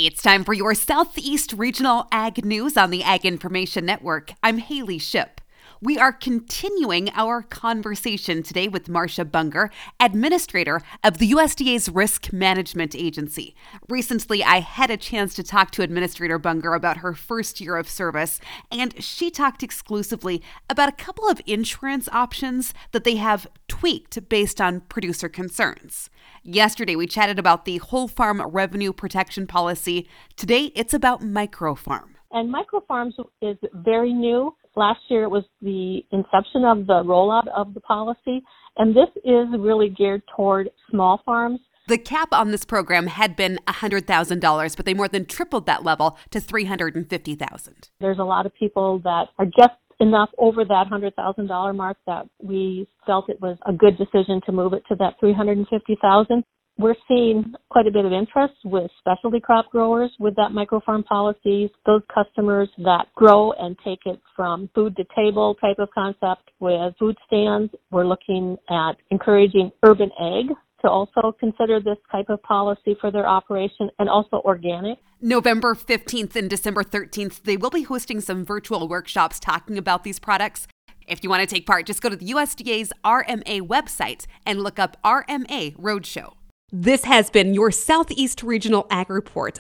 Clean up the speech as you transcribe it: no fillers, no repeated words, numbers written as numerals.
It's time for your Southeast Regional Ag News on the Ag Information Network. I'm Haley Shipp. We are continuing our conversation today with Marcia Bunger, Administrator of the USDA's Risk Management Agency. Recently, I had a chance to talk to Administrator Bunger about her first year of service, and she talked exclusively about a couple of insurance options that they have tweaked based on producer concerns. Yesterday, we chatted about the Whole Farm Revenue Protection Policy. Today, it's about microfarm. And microfarms is very new. Last year, it was the inception of the rollout of the policy, and this is really geared toward small farms. The cap on this program had been $100,000, but they more than tripled that level to $350,000. There's a lot of people that are just enough over that $100,000 mark that we felt it was a good decision to move it to that $350,000. We're seeing quite a bit of interest with specialty crop growers with that microfarm policies, those customers that grow and take it from food to table type of concept with food stands. We're looking at encouraging urban ag to also consider this type of policy for their operation, and also organic. November 15th and December 13th, they will be hosting some virtual workshops talking about these products. If you want to take part, just go to the USDA's RMA website and look up RMA Roadshow. This has been your Southeast Regional Ag Report